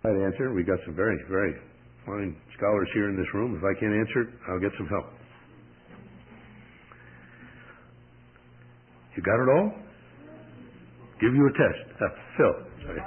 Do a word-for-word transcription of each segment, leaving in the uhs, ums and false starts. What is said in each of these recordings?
I'd answer. We've got some very, very fine scholars here in this room. If I can't answer it, I'll get some help. You got it all? Give you a test. Uh, Phil. Sorry.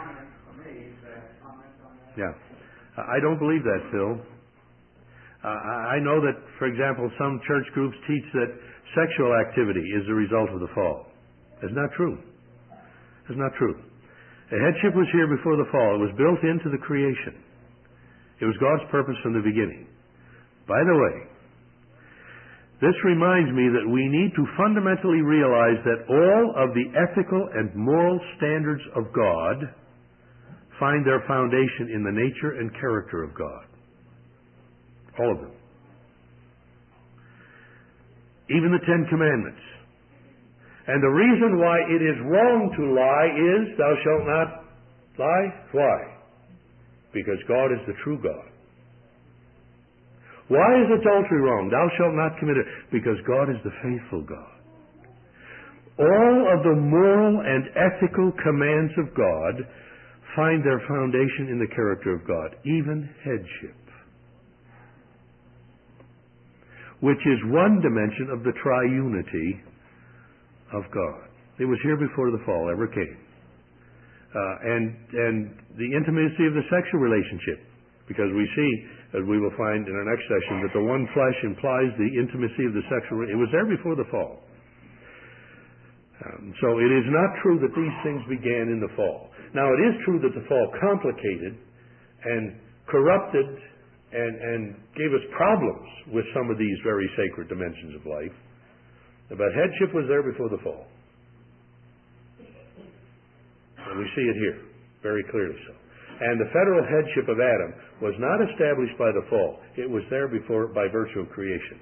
Yeah. I don't believe that, Phil. Uh, I know that, for example, some church groups teach that sexual activity is the result of the fall. That's not true. That's not true. The headship was here before the fall. It was built into the creation. It was God's purpose from the beginning. By the way, this reminds me that we need to fundamentally realize that all of the ethical and moral standards of God find their foundation in the nature and character of God. All of them. Even the Ten Commandments. And the reason why it is wrong to lie is, thou shalt not lie. Why? Because God is the true God. Why is adultery wrong? Thou shalt not commit it. Because God is the faithful God. All of the moral and ethical commands of God find their foundation in the character of God. Even headship. Which is one dimension of the triunity of God. It was here before the fall ever came. Uh, and and the intimacy of the sexual relationship. Because we see, as we will find in our next session, that the one flesh implies the intimacy of the sexual relationship. It was there before the fall. Um, so it is not true that these things began in the fall. Now it is true that the fall complicated and corrupted and, and gave us problems with some of these very sacred dimensions of life. But headship was there before the fall. And we see it here, very clearly so. And the federal headship of Adam was not established by the fall. It was there before by virtue of creation.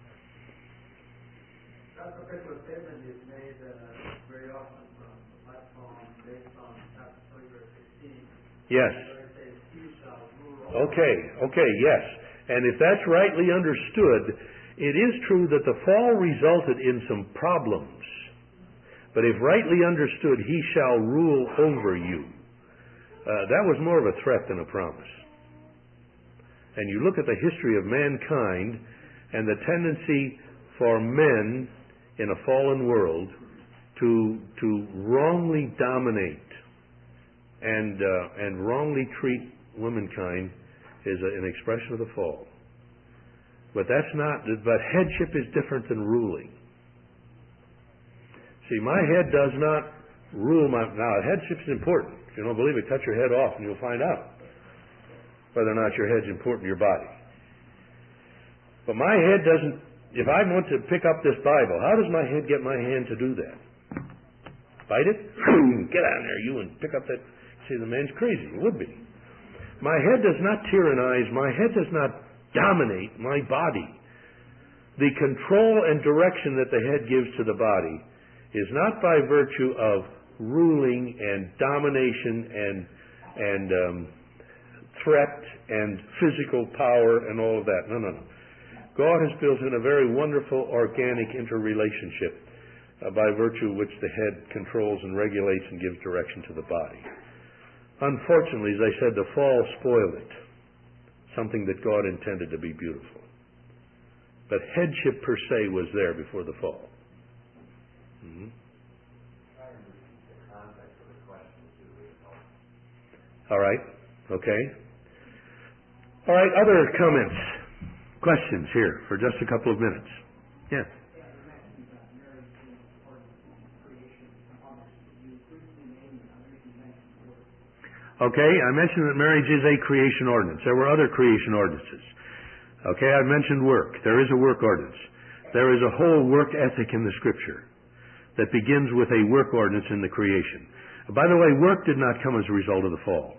That particular statement is made uh, very often from the platform based on chapter three, verse sixteen. Yes. Where it says, "He shall rule over." Okay, okay, yes. And if that's rightly understood, it is true that the fall resulted in some problems. But if rightly understood, he shall rule over you. Uh, that was more of a threat than a promise. And you look at the history of mankind and the tendency for men in a fallen world to to wrongly dominate and uh, and wrongly treat womankind is a, an expression of the fall. But that's not, but headship is different than ruling. See, my head does not rule my, now headship is important. If you don't believe it, cut your head off and you'll find out whether or not your head's important to your body. But my head doesn't, if I want to pick up this Bible, how does my head get my hand to do that? Bite it? Get out there, you, and pick up that. See, the man's crazy. It would be. My head does not tyrannize. My head does not dominate my body. The control and direction that the head gives to the body is not by virtue of ruling and domination and and um, threat and physical power and all of that. No, no, no. God has built in a very wonderful organic interrelationship uh, by virtue of which the head controls and regulates and gives direction to the body. Unfortunately, as I said, the fall spoiled it. Something that God intended to be beautiful. But headship per se was there before the fall. Mm-hmm. All right. Okay. All right. Other comments, questions here for just a couple of minutes. Yeah. Okay, I mentioned that marriage is a creation ordinance. There were other creation ordinances. Okay, I mentioned work. There is a work ordinance. There is a whole work ethic in the Scripture that begins with a work ordinance in the creation. By the way, work did not come as a result of the fall.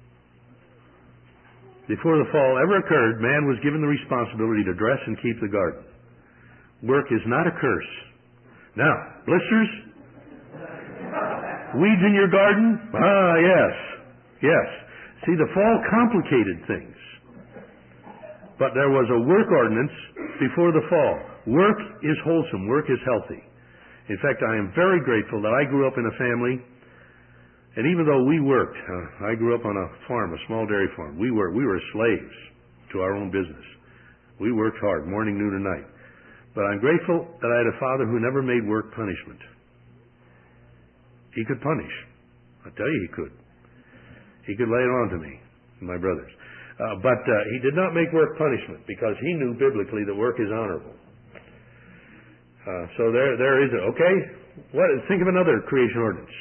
Before the fall ever occurred, man was given the responsibility to dress and keep the garden. Work is not a curse. Now, blisters? Weeds in your garden? Ah, yes. Yes. See, the fall complicated things. But there was a work ordinance before the fall. Work is wholesome. Work is healthy. In fact, I am very grateful that I grew up in a family And even though we worked, uh, I grew up on a farm, a small dairy farm. We were we were slaves to our own business. We worked hard, morning, noon, and night. But I'm grateful that I had a father who never made work punishment. He could punish. I tell you, he could. He could lay it on to me and my brothers. Uh, but uh, he did not make work punishment because he knew biblically that work is honorable. Uh, so there, there is it. Okay, what? Think of another creation ordinance.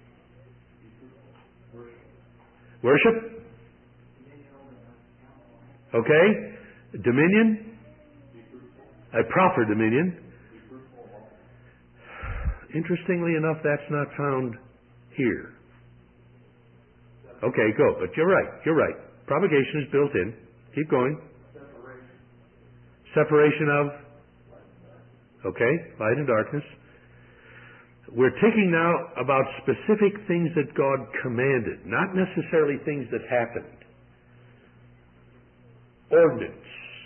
Worship. Okay, dominion. A proper dominion. Interestingly enough, that's not found here. Okay, go. But you're right. You're right. Propagation is built in. Keep going. Separation. Separation of. Okay, light and darkness. We're thinking now about specific things that God commanded, not necessarily things that happened. Ordinance.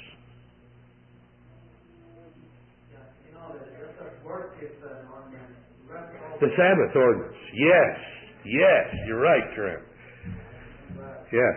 The Sabbath ordinance. Yes. Yes. You're right, Jerem. Yes.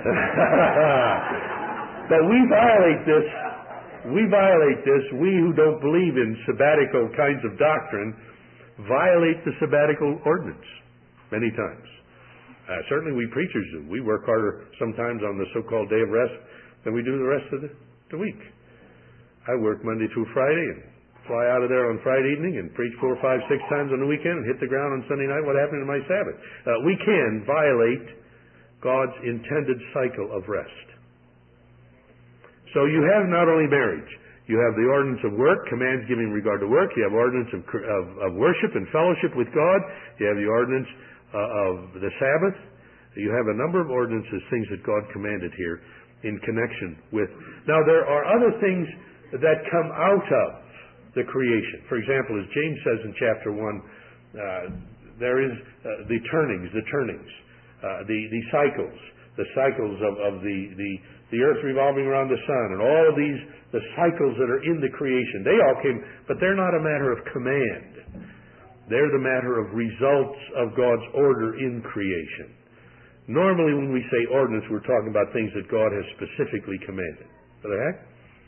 But we violate this. We violate this. We who don't believe in sabbatical kinds of doctrine violate the sabbatical ordinance many times. Uh, certainly we preachers do. We work harder sometimes on the so-called day of rest than we do the rest of the, the week. I work Monday through Friday and fly out of there on Friday evening and preach four, five, six times on the weekend and hit the ground on Sunday night. What happened to my Sabbath? Uh, we can violate God's intended cycle of rest. So you have not only marriage, you have the ordinance of work, commands given in regard to work. You have ordinance of, of, of worship and fellowship with God. You have the ordinance uh, of the Sabbath. You have a number of ordinances, things that God commanded here in connection with. Now there are other things that come out of the creation. For example, as James says in chapter one, uh, there is uh, the turnings, the turnings, uh, the, the cycles, the cycles of, of the, the, the earth revolving around the sun, and all of these, the cycles that are in the creation. They all came, but they're not a matter of command. They're the matter of results of God's order in creation. Normally when we say ordinance, we're talking about things that God has specifically commanded. Brother Hack?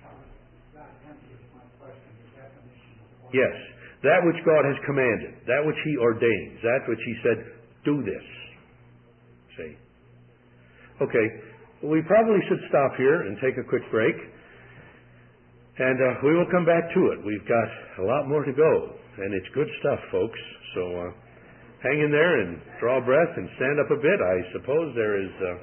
Yes. That which God has commanded. That which He ordains. That which He said, do this. See? Okay. We probably should stop here and take a quick break. And uh, we will come back to it. We've got a lot more to go. And it's good stuff, folks. So uh, hang in there and draw a breath and stand up a bit. I suppose there is... Uh...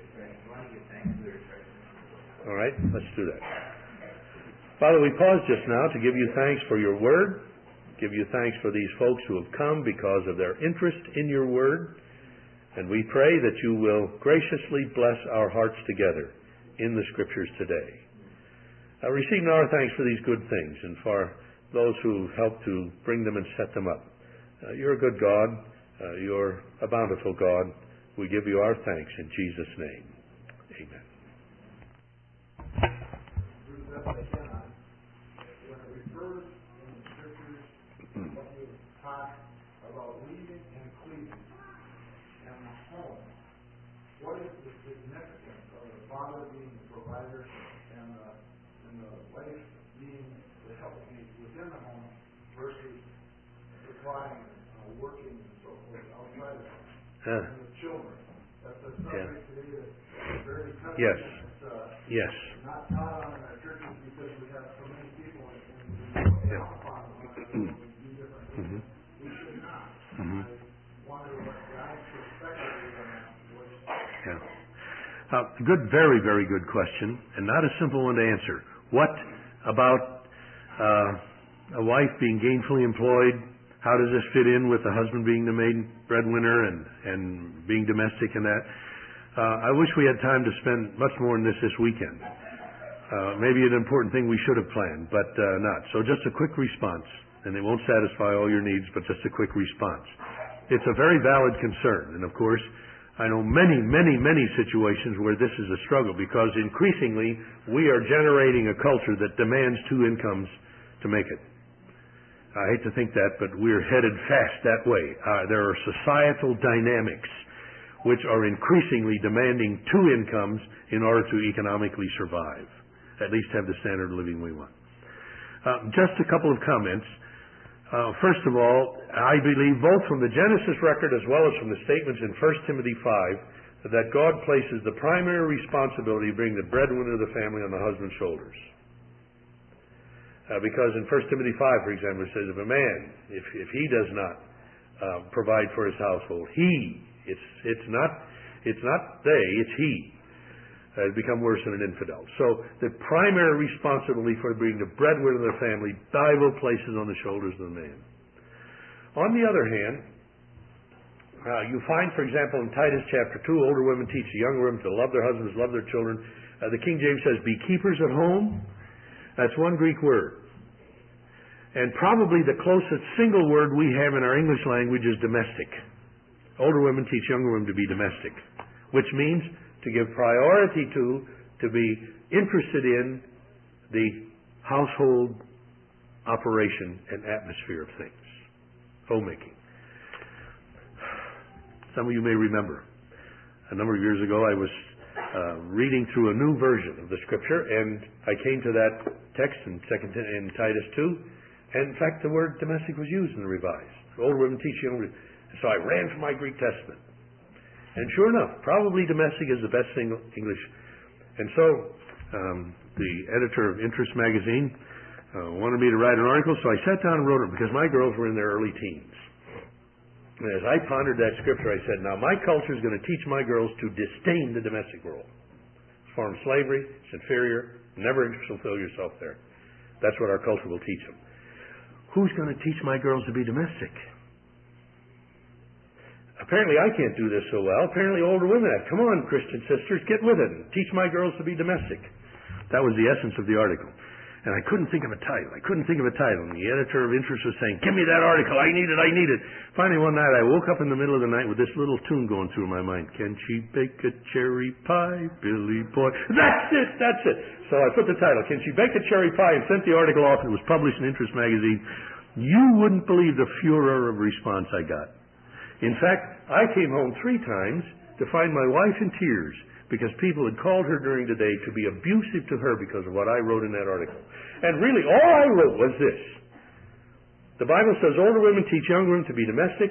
All right, let's do that. Father, we pause just now to give you thanks for your word. Give you thanks for these folks who have come because of their interest in your word. And we pray that you will graciously bless our hearts together in the Scriptures today. Uh, receive now our thanks for these good things and for those who help to bring them and set them up. Uh, you're a good God. Uh, you're a bountiful God. We give you our thanks in Jesus' name. Amen. When it refers in the Scriptures what you taught about leading and cleaving and the home, what is the significance of the father being the provider and the, and the wife being the helpmate within the home versus supplying, uh, working and so forth outside of the home? Huh. And the children. That's a subject Yeah. today that's very touchy. Yes. It's, uh, Yes. not taught on in our churches because we have so many people and, and we Yeah. count upon them and we do different things. Mhm. We should not. Mhm. I wonder what God's perspective is on that situation. Yeah. Uh, good, very, very good question, and not a simple one to answer. What about uh, a wife being gainfully employed? How does this fit in with the husband being the main breadwinner and, and being domestic and that? Uh, I wish we had time to spend much more on this this weekend. Uh, maybe an important thing we should have planned, but uh, not. So just a quick response, and it won't satisfy all your needs, but just a quick response. It's a very valid concern, and of course, I know many, many, many situations where this is a struggle because increasingly we are generating a culture that demands two incomes to make it. I hate to think that, but we're headed fast that way. Uh, there are societal dynamics which are increasingly demanding two incomes in order to economically survive, at least have the standard of living we want. Uh, just a couple of comments. Uh, first of all, I believe both from the Genesis record as well as from the statements in First Timothy five that God places the primary responsibility of being the breadwinner of the family on the husband's shoulders. Uh, because in First Timothy five, for example, it says, if a man, if, if he does not uh, provide for his household, he, it's, it's, not, it's not they, it's he, uh, has become worse than an infidel. So the primary responsibility for being the breadwinner of the family, Bible places on the shoulders of the man. On the other hand, uh, you find, for example, in Titus chapter two, older women teach the younger women to love their husbands, love their children. Uh, the King James says, be keepers at home. That's one Greek word. And probably the closest single word we have in our English language is domestic. Older women teach younger women to be domestic, which means to give priority to, to be interested in the household operation and atmosphere of things. Homemaking. Some of you may remember, a number of years ago I was uh, reading through a new version of the Scripture, and I came to that text in, second, in Titus two, and in fact the word domestic was used in the Revised. Older women teach younger women. So I ran for my Greek Testament. And sure enough, probably domestic is the best English. And so um, the editor of Interest magazine uh, wanted me to write an article, so I sat down and wrote it because my girls were in their early teens. And as I pondered that scripture, I said, now my culture is going to teach my girls to disdain the domestic role. It's a form of slavery, it's inferior, never fulfill yourself there. That's what our culture will teach them. Who's going to teach my girls to be domestic? Apparently I can't do this so well. Apparently older women have. Come on, Christian sisters, get with it and teach my girls to be domestic. That was the essence of the article. And I couldn't think of a title. I couldn't think of a title. And the editor of Interest was saying, give me that article. I need it. I need it. Finally, one night, I woke up in the middle of the night with this little tune going through my mind. Can she bake a cherry pie, Billy boy? That's it. That's it. So I put the title, Can She Bake a Cherry Pie, and sent the article off. It was published in Interest magazine. You wouldn't believe the furor of response I got. In fact, I came home three times to find my wife in tears because people had called her during the day to be abusive to her because of what I wrote in that article. And really, all I wrote was this. The Bible says older women teach younger women to be domestic.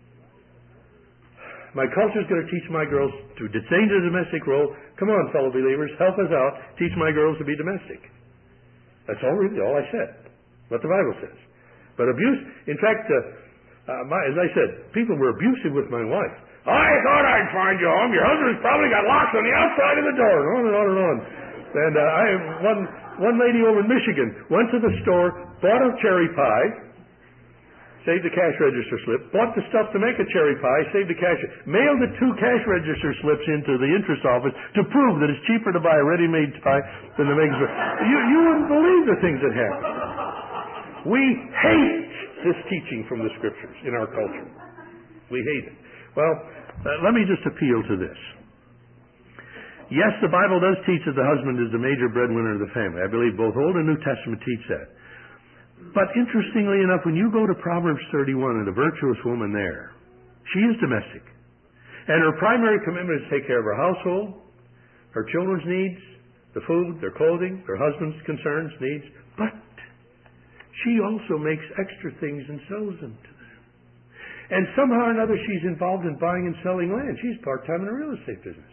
My culture is going to teach my girls to disdain the domestic role. Come on, fellow believers, help us out. Teach my girls to be domestic. That's all really all I said, what the Bible says. But abuse, in fact, uh, uh, my, as I said, people were abusive with my wife. I thought I'd find you home. Your husband's probably got locks on the outside of the door. And on and on and on. And uh, I one one lady over in Michigan went to the store, bought a cherry pie, saved the cash register slip, bought the stuff to make a cherry pie, saved the cash, mailed the two cash register slips into the interest office to prove that it's cheaper to buy a ready-made pie than to make it. You, you wouldn't believe the things that happen. We hate this teaching from the Scriptures in our culture. We hate it. Well, uh, let me just appeal to this. Yes, the Bible does teach that the husband is the major breadwinner of the family. I believe both Old and New Testament teach that. But interestingly enough, when you go to Proverbs thirty-one and the virtuous woman there, she is domestic. And her primary commitment is to take care of her household, her children's needs, the food, their clothing, her husband's concerns, needs. But she also makes extra things and sells them to them. And somehow or another she's involved in buying and selling land. She's part-time in a real estate business.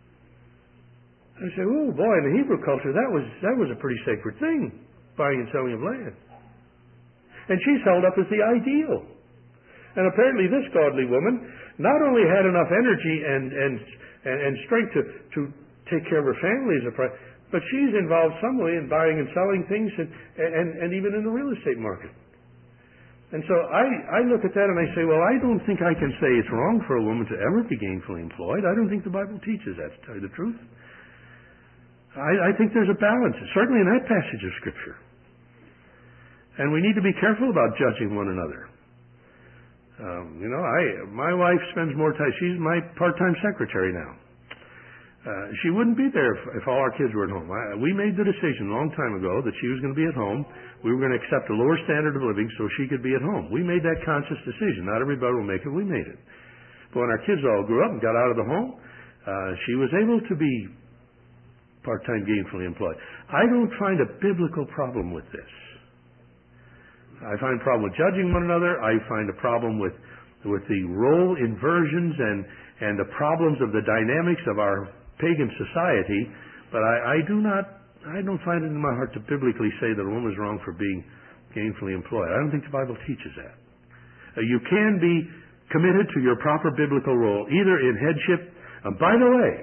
I say, oh boy, in the Hebrew culture that was that was a pretty sacred thing, buying and selling of land. And she's held up as the ideal. And apparently this godly woman not only had enough energy and and, and, and strength to, to take care of her family as a pri- but she's involved some way in buying and selling things and, and, and even in the real estate market. And so I, I look at that and I say, well, I don't think I can say it's wrong for a woman to ever be gainfully employed. I don't think the Bible teaches that, to tell you the truth. I, I think there's a balance, certainly in that passage of Scripture. And we need to be careful about judging one another. Um, you know, I my wife spends more time. She's my part-time secretary now. Uh, she wouldn't be there if, if all our kids were at home. I, we made the decision a long time ago that she was going to be at home. We were going to accept a lower standard of living so she could be at home. We made that conscious decision. Not everybody will make it. We made it. But when our kids all grew up and got out of the home, uh, she was able to be part-time gainfully employed. I don't find a biblical problem with this. I find a problem with judging one another. I find a problem with with the role inversions and, and the problems of the dynamics of our pagan society, but I, I do not, I don't find it in my heart to biblically say that a woman is wrong for being gainfully employed. I don't think the Bible teaches that. Uh, you can be committed to your proper biblical role, either in headship. Uh, by the way,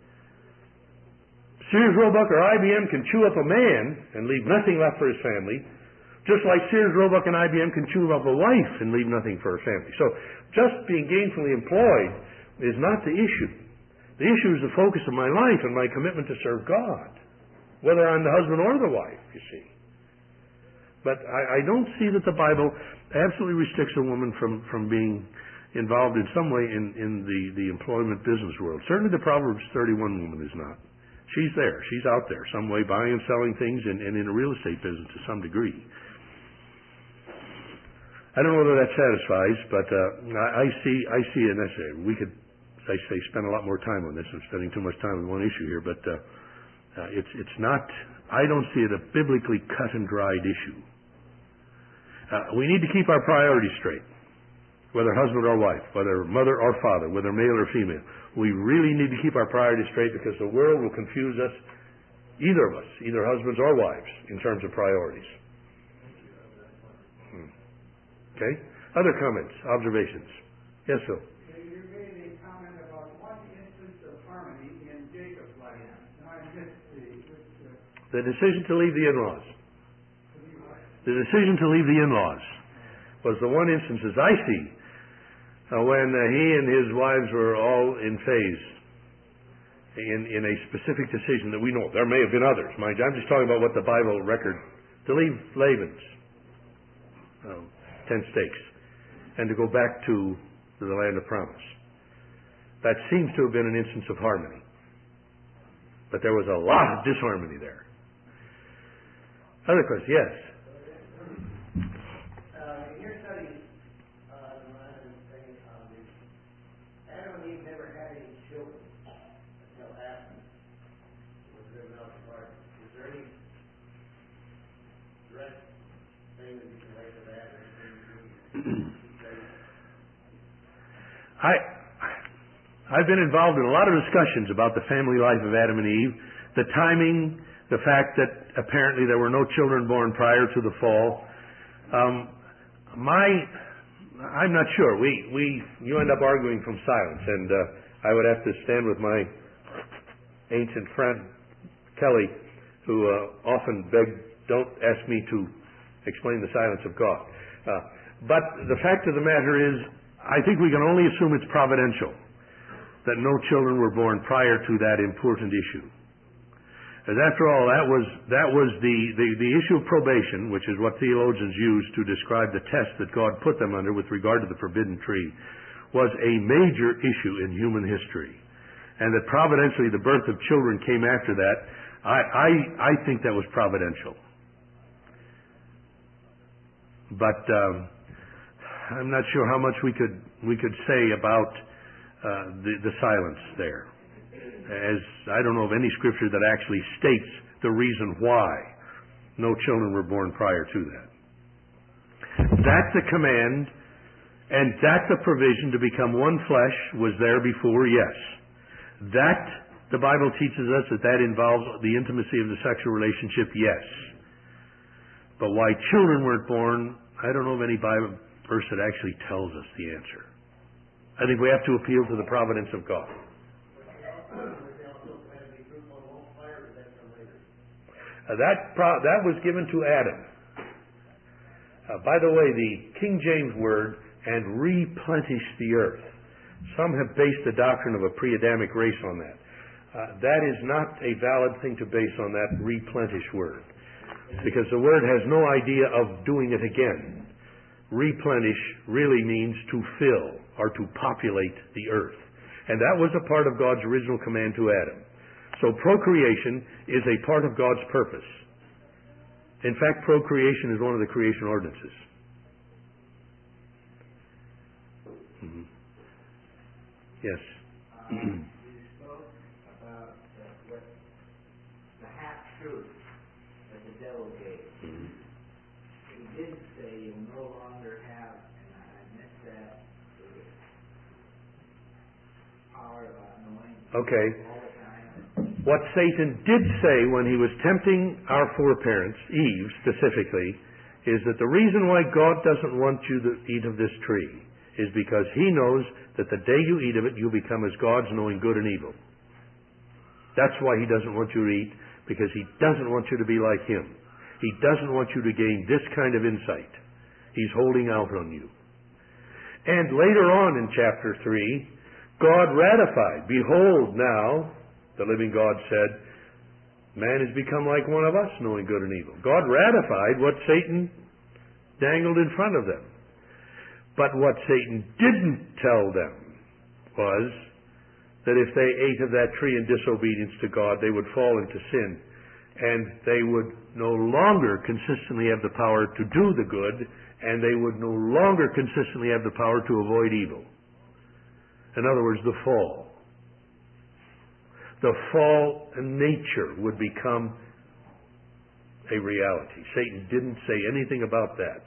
Sears Roebuck or I B M can chew up a man and leave nothing left for his family, just like Sears Roebuck and I B M can chew up a wife and leave nothing for her family. So just being gainfully employed is not the issue. The issue is the focus of my life and my commitment to serve God, whether I'm the husband or the wife, you see. But I, I don't see that the Bible absolutely restricts a woman from, from being involved in some way in, in the, the employment business world. Certainly the Proverbs thirty-one woman is not. She's there. She's out there some way buying and selling things and, and in a real estate business to some degree. I don't know whether that satisfies, but uh, I, I see I see it necessary. We could, as I say, spend a lot more time on this. I'm spending too much time on one issue here, but uh, uh, it's it's not. I don't see it a biblically cut and dried issue. Uh, we need to keep our priorities straight, whether husband or wife, whether mother or father, whether male or female. We really need to keep our priorities straight because the world will confuse us, either of us, either husbands or wives, in terms of priorities. Hmm. Okay? Other comments, observations? Yes, sir. You made a comment about one instance of harmony in Jacob's life. Now I missed the... Which, uh, the decision to leave the in-laws. The decision to leave the in-laws was the one instance, as I see, uh, when uh, he and his wives were all in phase in, in a specific decision that we know. There may have been others, mind you. I'm just talking about what the Bible record, to leave Laban's um, ten stakes and to go back to, to the land of promise. That seems to have been an instance of harmony. But there was a lot of disharmony there. Other questions? Yes. Uh, in your studies, uh, the Modern Thing, um, Adam and Eve never had any children until Adam was driven out of the garden. Is there any direct thing that you can relate to that? Or anything I, I've been involved in a lot of discussions about the family life of Adam and Eve, the timing, the fact that apparently there were no children born prior to the fall. Um, my, I'm not sure. We, we, you end up arguing from silence, and uh, I would have to stand with my ancient friend Kelly, who uh, often begged, "Don't ask me to explain the silence of God." Uh, but the fact of the matter is, I think we can only assume it's providential that no children were born prior to that important issue. As after all, that was that was the, the, the issue of probation, which is what theologians use to describe the test that God put them under with regard to the forbidden tree, was a major issue in human history. And that providentially the birth of children came after that, I, I, I think that was providential. But um, I'm not sure how much we could we could say about uh, the, the silence there. As I don't know of any scripture that actually states the reason why no children were born prior to that. That the command and that the provision to become one flesh was there before, yes. That the Bible teaches us that that involves the intimacy of the sexual relationship, yes. But why children weren't born, I don't know of any Bible verse that actually tells us the answer. I think we have to appeal to the providence of God. Uh, that pro- that was given to Adam. Uh, by the way, the King James word, "and replenish the earth." Some have based the doctrine of a pre-Adamic race on that. Uh, that is not a valid thing to base on that replenish word, because the word has no idea of doing it again. Replenish really means to fill or to populate the earth. And that was a part of God's original command to Adam. So procreation is a part of God's purpose. In fact, procreation is one of the creation ordinances. Mm-hmm. Yes. Uh, you spoke about uh, what the half-truth that the devil gave. Mm-hmm. He didn't say you'll no longer have, and I missed that, the power of knowing Okay. all the time. What Satan did say when he was tempting our foreparents, Eve specifically, is that the reason why God doesn't want you to eat of this tree is because he knows that the day you eat of it, you'll become as gods, knowing good and evil. That's why he doesn't want you to eat, because he doesn't want you to be like him. He doesn't want you to gain this kind of insight. He's holding out on you. And later on in chapter three, God ratified, behold now, the living God said, man has become like one of us, knowing good and evil. God ratified what Satan dangled in front of them. But what Satan didn't tell them was that if they ate of that tree in disobedience to God, they would fall into sin, and they would no longer consistently have the power to do the good, and they would no longer consistently have the power to avoid evil. In other words, the fall. The fall nature would become a reality. Satan didn't say anything about that.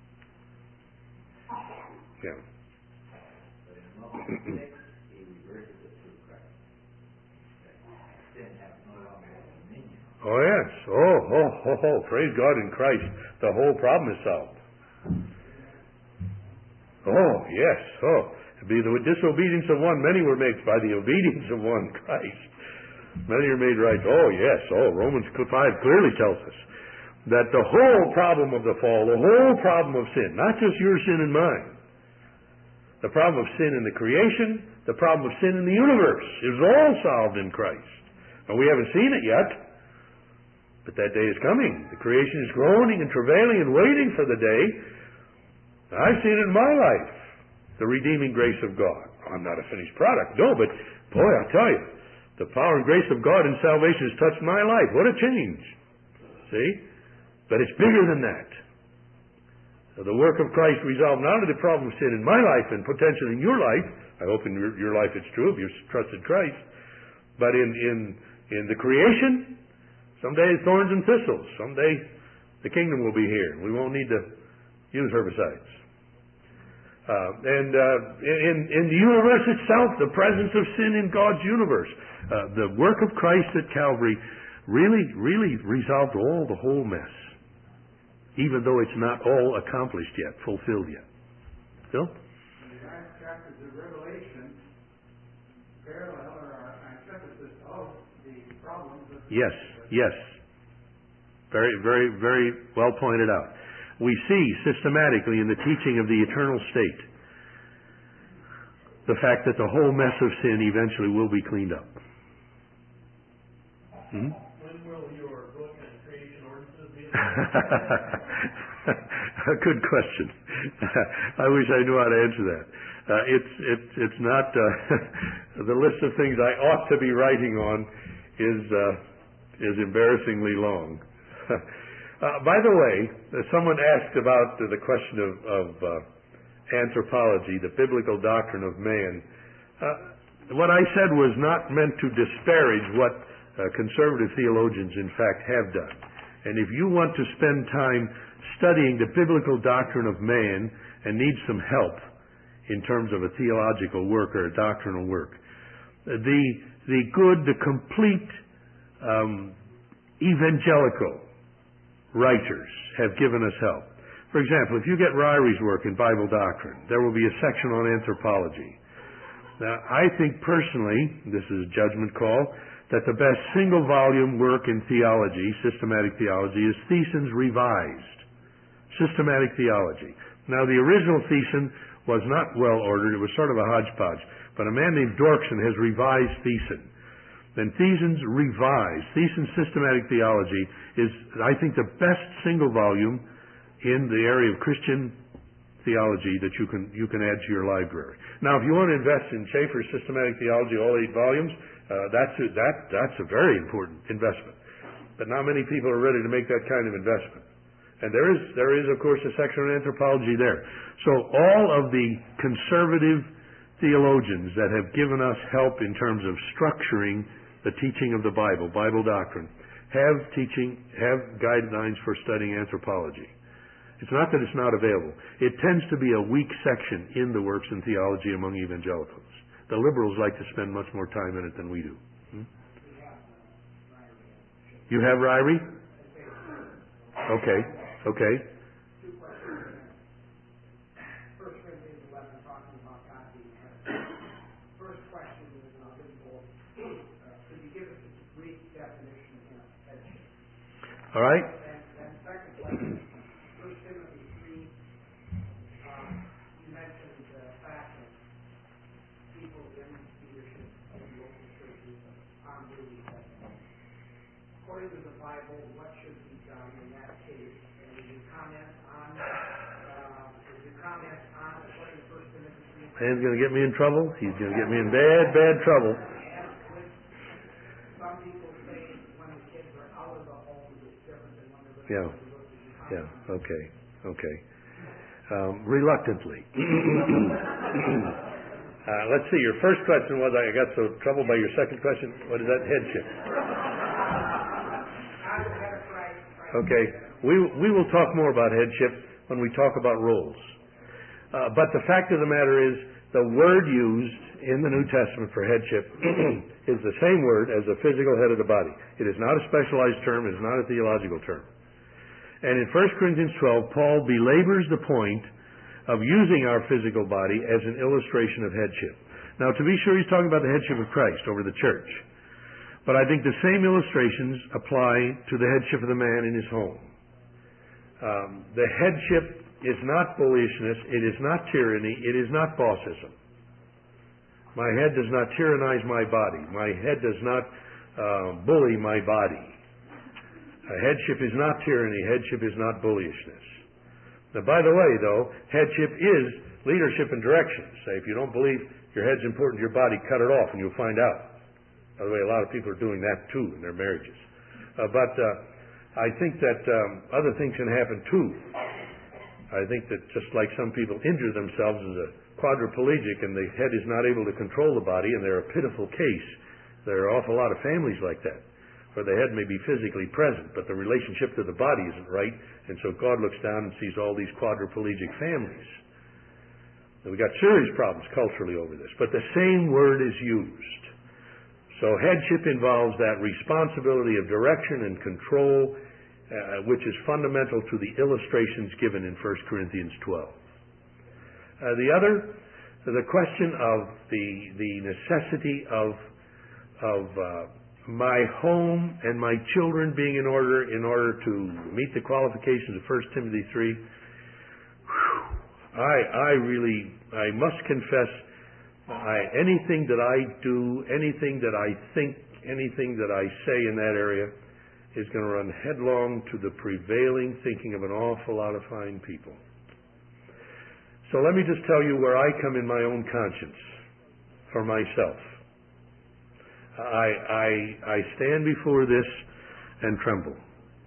Yeah. But in moment six, he reverses it through Christ. Sin has no longer dominion. Oh yes. Oh, oh, oh, oh. Praise God in Christ. The whole problem is solved. Oh, yes. Oh. To be the disobedience of one, many were made by the obedience of one, Christ. Many are made right. Oh, yes. Oh, Romans five clearly tells us that the whole problem of the fall, the whole problem of sin, not just your sin and mine, the problem of sin in the creation, the problem of sin in the universe, is all solved in Christ. And we haven't seen it yet, but that day is coming. The creation is groaning and travailing and waiting for the day. I've seen it in my life, the redeeming grace of God. I'm not a finished product, no, but boy, I tell you, the power and grace of God in salvation has touched my life. What a change. See? But it's bigger than that. So the work of Christ resolved not only the problem of sin in my life and potentially in your life, I hope in your, your life it's true if you've trusted Christ, but in, in, in the creation, someday thorns and thistles. Someday the kingdom will be here. We won't need to use herbicides. Uh, and uh, in, in the universe itself, the presence of sin in God's universe. Uh, the work of Christ at Calvary really, really resolved all the whole mess, even though it's not all accomplished yet, fulfilled yet. Phil? The last chapters of Revelation parallel or are antithesis of the problems of Yes, yes. Very, very, very well pointed out. We see systematically in the teaching of the eternal state the fact that the whole mess of sin eventually will be cleaned up. Hmm? When will your book on creation ordinances be? A good question. I wish I knew how to answer that. Uh, it's it's it's not uh, the list of things I ought to be writing on is uh, is embarrassingly long. Uh, by the way, uh, someone asked about uh, the question of, of uh, anthropology, the biblical doctrine of man. Uh, what I said was not meant to disparage what uh, conservative theologians, in fact, have done. And if you want to spend time studying the biblical doctrine of man and need some help in terms of a theological work or a doctrinal work, the the good, the complete um, evangelical writers have given us help. For example, if you get Ryrie's work in Bible doctrine, there will be a section on anthropology. Now, I think personally, this is a judgment call, that the best single volume work in theology, systematic theology, is Thiessen's Revised Systematic Theology. Now, the original Thiessen was not well ordered, it was sort of a hodgepodge, but a man named Dorkson has revised Thiessen. Then Thiessen's Revised, Thiessen's Systematic Theology is, I think, the best single volume in the area of Christian theology that you can you can add to your library. Now, if you want to invest in Schaeffer's Systematic Theology, all eight volumes, uh, that's a, that that's a very important investment. But not many people are ready to make that kind of investment. And there is there is of course a section on anthropology there. So all of the conservative theologians that have given us help in terms of structuring the teaching of the Bible, Bible doctrine, have teaching have guidelines for studying anthropology. It's not that it's not available. It tends to be a weak section in the works in theology among evangelicals. The liberals like to spend much more time in it than we do. Hmm? You have Ryrie? Okay. Okay. First Corinthians eleven, talking about God being head. First question is not visible. Uh, could you give us a brief definition of headship? All right. And, and second question. First Timothy three, um, you mentioned the fact that people in leadership of local churches are unruly. According to the Bible, what should be done in that case? And would you comment on, uh, would you comment on, according to First Timothy three? Man's going to get me in trouble. He's going to get me in bad, bad trouble. And with some people say when the kids are out of the home, it's different than when they're living Yeah. in the house. Yeah. Okay. Okay. Um, reluctantly. uh, let's see. Your first question was, I got so troubled by your second question. What is that? Headship. Okay. We we will talk more about headship when we talk about roles. Uh, but the fact of the matter is, the word used in the New Testament for headship is the same word as the physical head of the body. It is not a specialized term. It is not a theological term. And in First Corinthians twelve, Paul belabors the point of using our physical body as an illustration of headship. Now, to be sure, he's talking about the headship of Christ over the church. But I think the same illustrations apply to the headship of the man in his home. Um, the headship is not bullishness. It is not tyranny. It is not bossism. My head does not tyrannize my body. My head does not uh, bully my body. Uh, headship is not tyranny. Headship is not bullishness. Now, by the way, though, headship is leadership and direction. Say, if you don't believe your head's important to your body, cut it off and you'll find out. By the way, a lot of people are doing that too in their marriages. Uh, but uh, I think that um, other things can happen too. I think that just like some people injure themselves as a quadriplegic and the head is not able to control the body, and they're a pitiful case. There are an awful lot of families like that, where the head may be physically present, but the relationship to the body isn't right, and so God looks down and sees all these quadriplegic families. And we've got serious problems culturally over this, but the same word is used. So headship involves that responsibility of direction and control, uh, which is fundamental to the illustrations given in First Corinthians twelve. Uh, the other, the question of the the necessity of of uh, my home and my children being in order in order to meet the qualifications of First Timothy three. Whew, I I really I must confess. I, anything that I do, anything that I think, anything that I say in that area is going to run headlong to the prevailing thinking of an awful lot of fine people. So let me just tell you where I come in my own conscience for myself. I, I, I stand before this and tremble.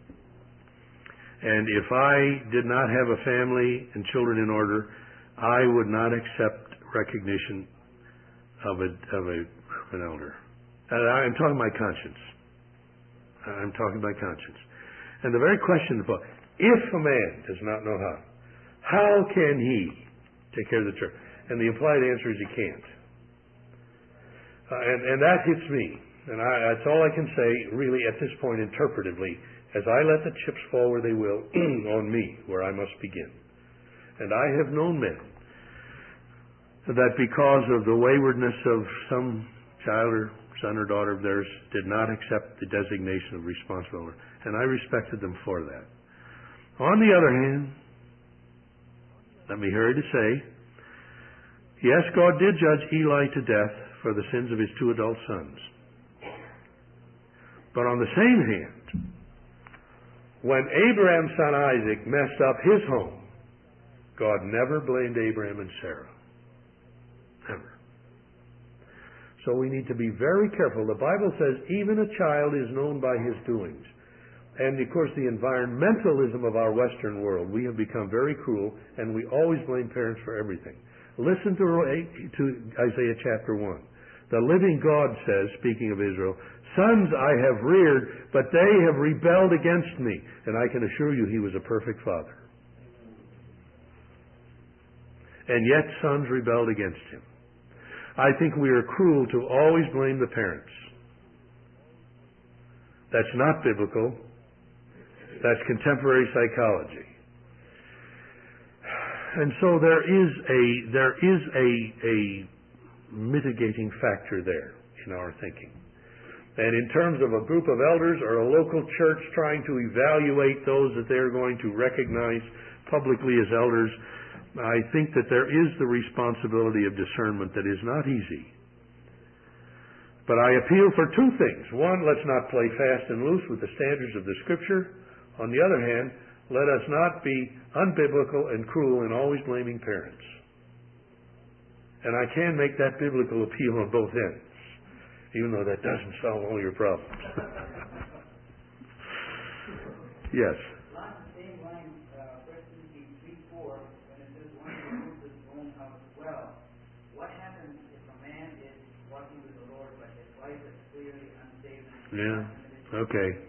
And if I did not have a family and children in order, I would not accept recognition of a of a an elder. And I'm talking my conscience. I'm talking my conscience. And the very question about if a man does not know how, how can he take care of the church? And the implied answer is he can't. Uh, and and that hits me. And I, that's all I can say, really, at this point, interpretively, as I let the chips fall where they will on me, where I must begin. And I have known men that because of the waywardness of some child or son or daughter of theirs did not accept the designation of responsible elder. And I respected them for that. On the other hand, let me hurry to say, yes, God did judge Eli to death for the sins of his two adult sons. But on the same hand, when Abraham's son Isaac messed up his home, God never blamed Abraham and Sarah. Never. So we need to be very careful. The Bible says even a child is known by his doings. And of course the environmentalism of our Western world, we have become very cruel and we always blame parents for everything. Listen to, to Isaiah chapter one. The living God says, speaking of Israel, sons I have reared, but they have rebelled against me. And I can assure you he was a perfect father. And yet sons rebelled against him. I think we are cruel to always blame the parents. That's not biblical. That's contemporary psychology. And so there is a there is a a mitigating factor there in our thinking. And in terms of a group of elders or a local church trying to evaluate those that they're going to recognize publicly as elders, I think that there is the responsibility of discernment that is not easy. But I appeal for two things. One, let's not play fast and loose with the standards of the Scripture. On the other hand, let us not be unbiblical and cruel in always blaming parents. And I can make that biblical appeal on both ends, even though that doesn't solve all your problems. Yes. Along the same line, uh, First Timothy three four, when it says one who rules his own house well, what happens if a man is walking with the Lord, but his wife is clearly unsaved? Yeah. Okay.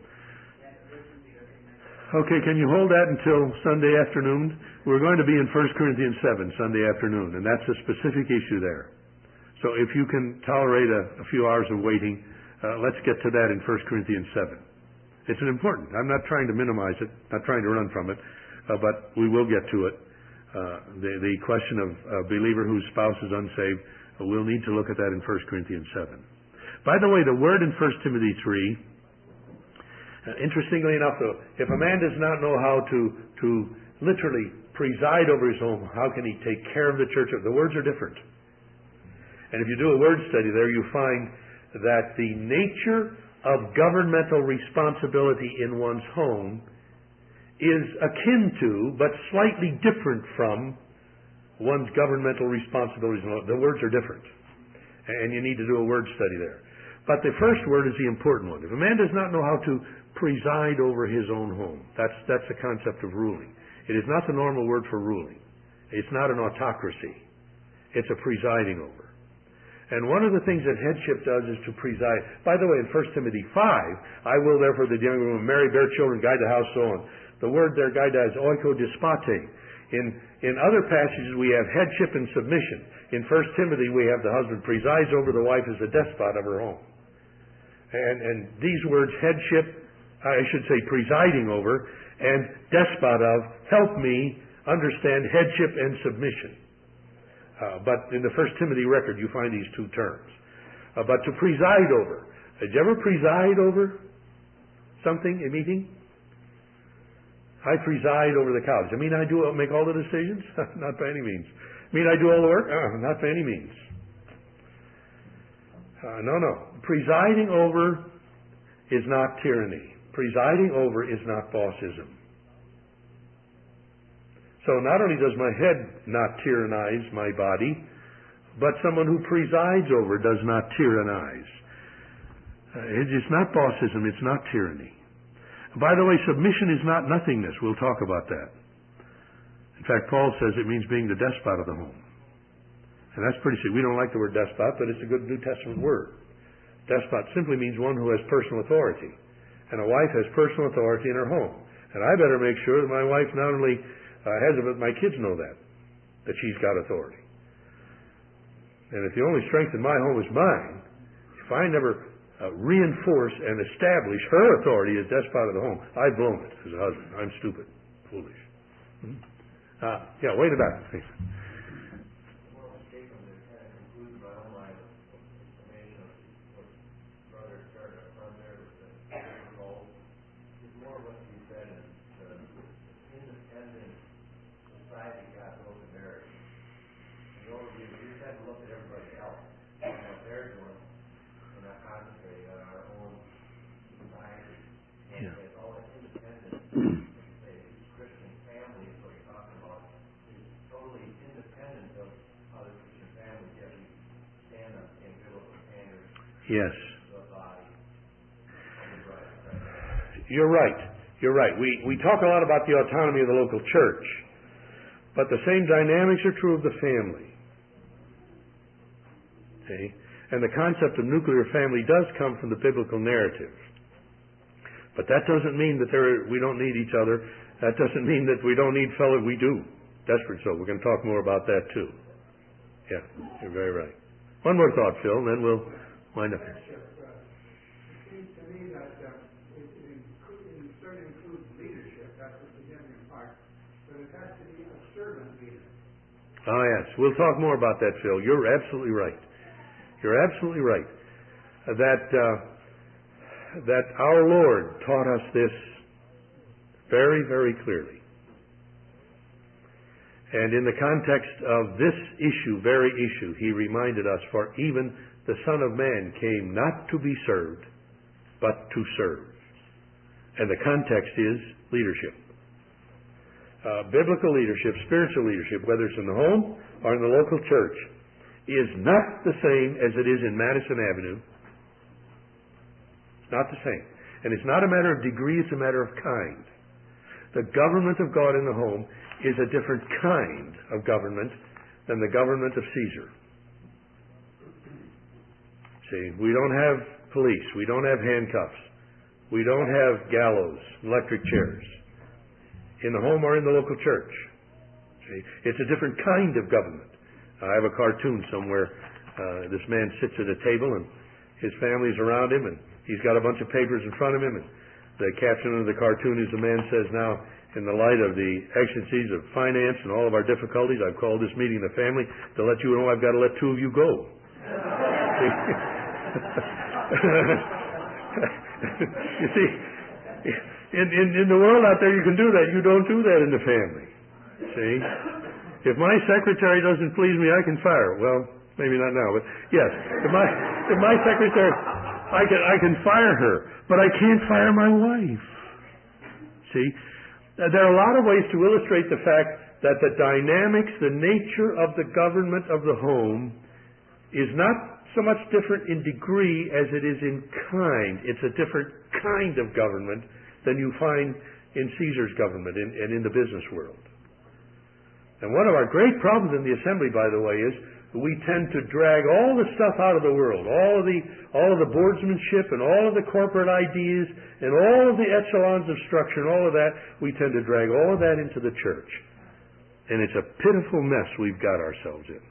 Okay, can you hold that until Sunday afternoon? We're going to be in First Corinthians seven Sunday afternoon, and that's a specific issue there. So if you can tolerate a, a few hours of waiting, uh, let's get to that in First Corinthians seven. It's an important. I'm not trying to minimize it, not trying to run from it, uh, but we will get to it. Uh, the, the question of a believer whose spouse is unsaved, uh, we'll need to look at that in First Corinthians seven. By the way, the word in First Timothy three, Uh, interestingly enough, though, if a man does not know how to to literally preside over his home, how can he take care of the church? The words are different. And if you do a word study there, you find that the nature of governmental responsibility in one's home is akin to, but slightly different from, one's governmental responsibilities. The words are different. And you need to do a word study there. But the first word is the important one. If a man does not know how to preside over his own home, that's that's the concept of ruling. It is not the normal word for ruling. It's not an autocracy. It's a presiding over. And one of the things that headship does is to preside. By the way, in First Timothy five, I will therefore the young woman marry, bear children, guide the house, so on. The word there, guide, is oikodespate. In in other passages we have headship and submission. In First Timothy we have the husband presides over the wife as a despot of her home. And and these words, headship, I should say presiding over, and despot of, help me understand headship and submission. Uh, but in the First Timothy record you find these two terms. Uh, but to preside over. Did you ever preside over something, a meeting? I preside over the college. I mean I do make all the decisions? Not by any means. I mean I do all the work? Uh, not by any means. Uh, no, no. Presiding over is not tyranny. Presiding over is not bossism. So not only does my head not tyrannize my body, but someone who presides over does not tyrannize. Uh, it's not bossism, it's not tyranny. By the way, submission is not nothingness. We'll talk about that. In fact, Paul says it means being the despot of the home. And that's pretty serious. We don't like the word despot, but it's a good New Testament word. Despot simply means one who has personal authority. And a wife has personal authority in her home. And I better make sure that my wife not only uh, has it, but my kids know that, that she's got authority. And if the only strength in my home is mine, if I never uh, reinforce and establish her authority as despot of the home, I've blown it as a husband. I'm stupid, foolish. Hmm? Uh, yeah, way in the back, please. Yes. the body of the bride of Christ. You're right. You're right. We, we talk a lot about the autonomy of the local church, but the same dynamics are true of the family. See? And the concept of nuclear family does come from the biblical narrative. But that doesn't mean that there, we don't need each other. That doesn't mean that we don't need fellow. We do. Desperate so. We're going to talk more about that too. Yeah, you're very right. One more thought, Phil, and then we'll wind up here. Leadership, uh, it seems to me that uh, it, it, include, it certainly includes leadership. That's the beginning part. But it has to be a servant leader. Oh, yes. We'll talk more about that, Phil. You're absolutely right. You're absolutely right. Uh, that, uh, that our Lord taught us this very, very clearly. And in the context of this issue, very issue, He reminded us, for even the Son of Man came not to be served, but to serve. And the context is leadership. Uh, biblical leadership, spiritual leadership, whether it's in the home or in the local church, is not the same as it is in Madison Avenue. It's not the same. And it's not a matter of degree, it's a matter of kind. The government of God in the home is a different kind of government than the government of Caesar. See, we don't have police, we don't have handcuffs, we don't have gallows, electric chairs, in the home or in the local church. See, it's a different kind of government. I have a cartoon somewhere. Uh, this man sits at a table and his family's around him and he's got a bunch of papers in front of him, and the caption of the cartoon is, the man says, now, in the light of the exigencies of finance and all of our difficulties, I've called this meeting of the family to let you know I've got to let two of you go. You see, in, in, in the world out there you can do that. You don't do that in the family. See? If my secretary doesn't please me, I can fire her. Well, maybe not now, but yes. If my, if my secretary, I can, I can fire her, but I can't fire my wife. See? There are a lot of ways to illustrate the fact that the dynamics, the nature of the government of the home is not so much different in degree as it is in kind. It's a different kind of government than you find in Caesar's government and in, in the business world. And one of our great problems in the assembly, by the way, is we tend to drag all the stuff out of the world, all of the all of the boardsmanship and all of the corporate ideas and all of the echelons of structure and all of that, we tend to drag all of that into the church. And it's a pitiful mess we've got ourselves in.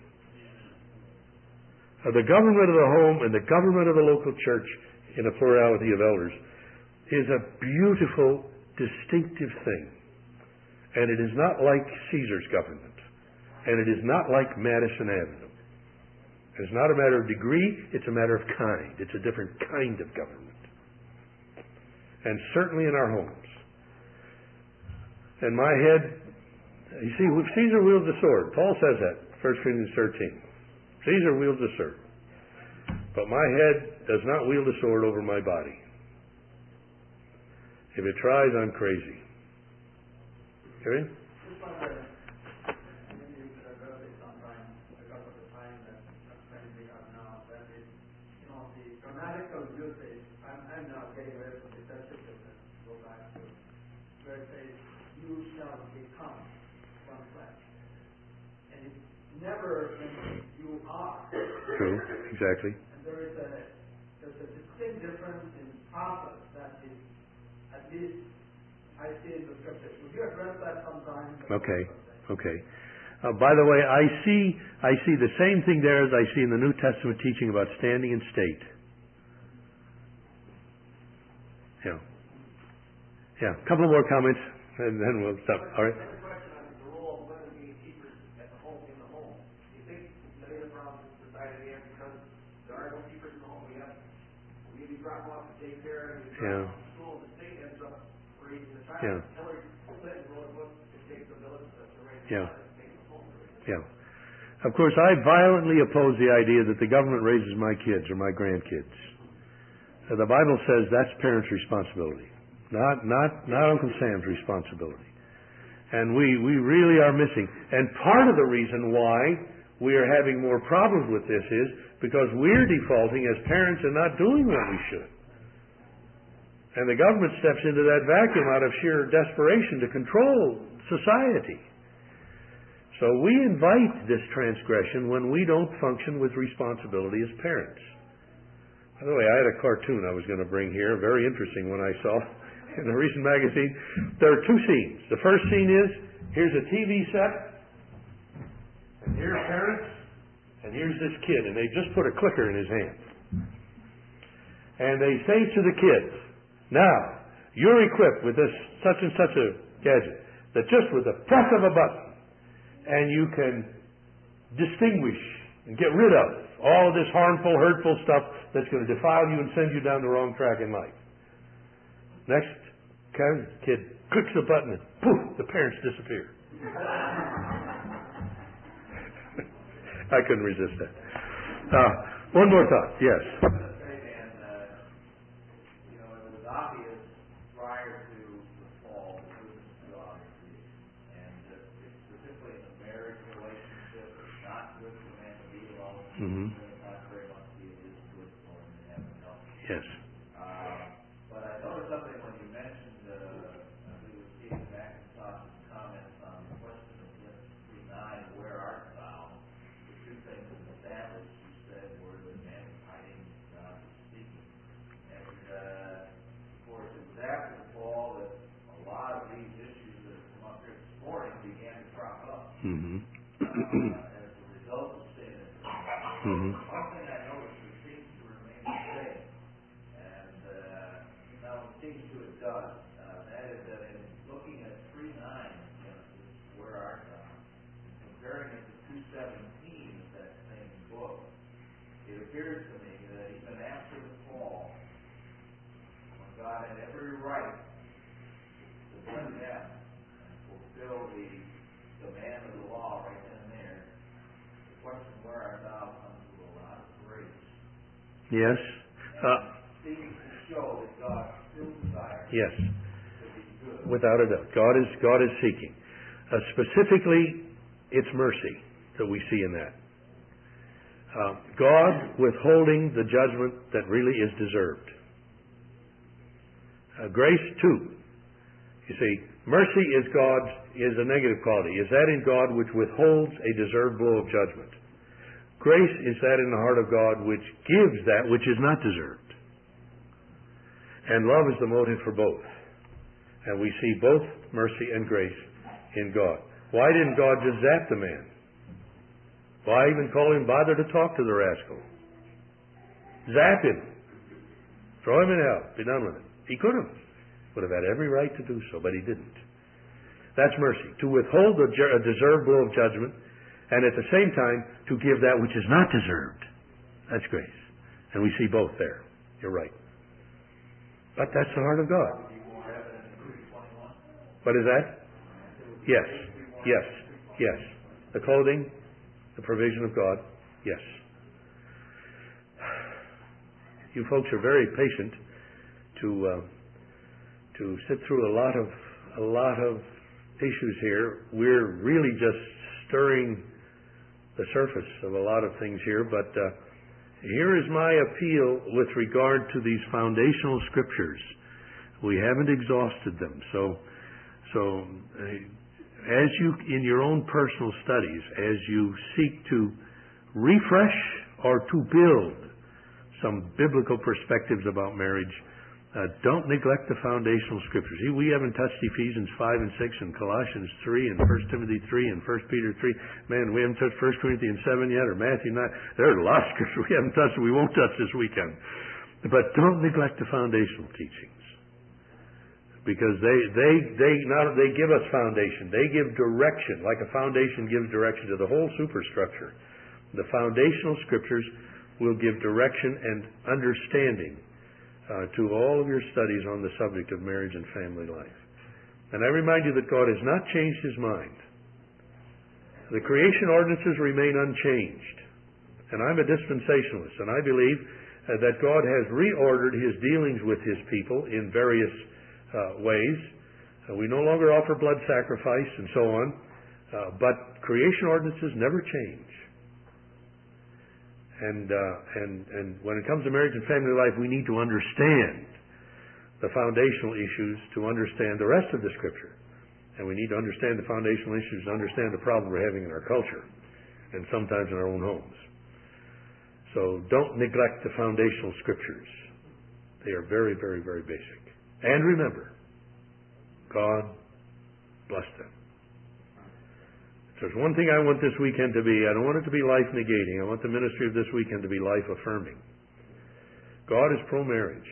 Uh, the government of the home and the government of the local church in a plurality of elders is a beautiful, distinctive thing. And it is not like Caesar's government. And it is not like Madison Avenue. It's not a matter of degree, it's a matter of kind. It's a different kind of government. And certainly in our homes. And my head, you see, Caesar wields a sword. Paul says that, First Corinthians thirteen. Caesar wields a sword. But my head does not wield a sword over my body. If it tries, I'm crazy. Okay? Just wonder, and maybe you could address it sometime because of the time that I'm spending we have now, that is, you know, the grammatical usage, I'm, I'm now getting away from the defensive business, go back to where it says, you shall become one flesh. And it never mentions you are. True, exactly. And there is a, there's a distinct difference in process that is, at least, I see in the scriptures. Would you address that sometime? Okay. Okay. Uh, by the way, I see I see the same thing there as I see in the New Testament teaching about standing in state. Yeah. Yeah. A couple more comments, and then we'll stop. All right. Another question on the role of women being keepers at the home, in the home. Do you think many of the problems decided in the end because there are no keepers in the home? We have we maybe drop off to daycare and we drop Yeah. off to school, and the state ends up raising the child. Yeah. Hillary Clinton wrote a book that takes the village to to raise the Yeah. child and takes the home to raise the Yeah. Of course, I violently oppose the idea that the government raises my kids or my grandkids. Uh, the Bible says that's parents' responsibility, not not not Uncle Sam's responsibility. And we, we really are missing. And part of the reason why we are having more problems with this is because we're defaulting as parents and not doing what we should. And the government steps into that vacuum out of sheer desperation to control society. So we invite this transgression when we don't function with responsibility as parents. By the way, I had a cartoon I was going to bring here, very interesting one I saw in a recent magazine. There are two scenes. The first scene is, here's a T V set, and here are parents, and here's this kid, and they just put a clicker in his hand. And they say to the kids, now, you're equipped with this such and such a gadget, that just with the press of a button, and you can distinguish and get rid of all of this harmful, hurtful stuff that's going to defile you and send you down the wrong track in life. Next, kid clicks the button and poof, the parents disappear. I couldn't resist that. Uh, one more thought, yes. Mm-hmm. Yes. Uh, but I noticed something when you mentioned, uh, I think it was Stephen McIntosh's comments on the question of Genesis three nine, where art thou? The two things established, you said, were that man is hiding, God is speaking. And, uh, of course, it was after the fall that a lot of these issues that have come up here this morning began to crop up. Mm-hmm. uh, as a result of sin. Mm-hmm. One thing I noticed that seems to remain the same, and uh, now it seems to have done, uh, that is that in looking at three nine in Genesis, where art thou, and comparing it to two seventeen of that same book, it appears to me that even after the fall, when God had every right to blend them and fulfill the demand of the law right then and there, the question where art thou comes to a lot of grace. Yes. Uh, Seems to show that God still desires yes. to be good. Without a doubt. God is, God is seeking. Uh, specifically, it's mercy that we see in that. Uh, God withholding the judgment that really is deserved. Uh, grace, too. You see, mercy is God's, is a negative quality. Is that in God which withholds a deserved blow of judgment. Grace is that in the heart of God which gives that which is not deserved. And love is the motive for both. And we see both mercy and grace in God. Why didn't God just zap the man? Why even call him, bother to talk to the rascal? Zap him. Throw him in hell. Be done with it. He could have. Would have had every right to do so, but he didn't. That's mercy. To withhold a deserved blow of judgment, and at the same time, to give that which is not deserved. That's grace. And we see both there. You're right. But that's the heart of God. What is that? Yes. Yes. Yes. The clothing, the provision of God. Yes. You folks are very patient to uh, to sit through a lot of a lot of issues here. We're really just stirring the surface of a lot of things here, but uh, here is my appeal with regard to these foundational scriptures. We haven't exhausted them, so so uh, as you in your own personal studies, as you seek to refresh or to build some biblical perspectives about marriage, Uh, don't neglect the foundational scriptures. We haven't touched Ephesians five and six and Colossians three and First Timothy three and First Peter three. Man, we haven't touched First Corinthians seven yet or Matthew nine. There are a lot of scriptures we haven't touched and we won't touch this weekend. But don't neglect the foundational teachings. Because they, they, they, not, they give us foundation. They give direction, like a foundation gives direction to the whole superstructure. The foundational scriptures will give direction and understanding Uh, to all of your studies on the subject of marriage and family life. And I remind you that God has not changed His mind. The creation ordinances remain unchanged. And I'm a dispensationalist, and I believe uh, that God has reordered His dealings with His people in various uh, ways. Uh, we no longer offer blood sacrifice and so on, uh, but creation ordinances never change. And, uh, and, and when it comes to marriage and family life, we need to understand the foundational issues to understand the rest of the Scripture. And we need to understand the foundational issues to understand the problem we're having in our culture and sometimes in our own homes. So don't neglect the foundational Scriptures. They are very, very, very basic. And remember, God bless them. If there's one thing I want this weekend to be, I don't want it to be life negating. I want the ministry of this weekend to be life affirming. God is pro-marriage.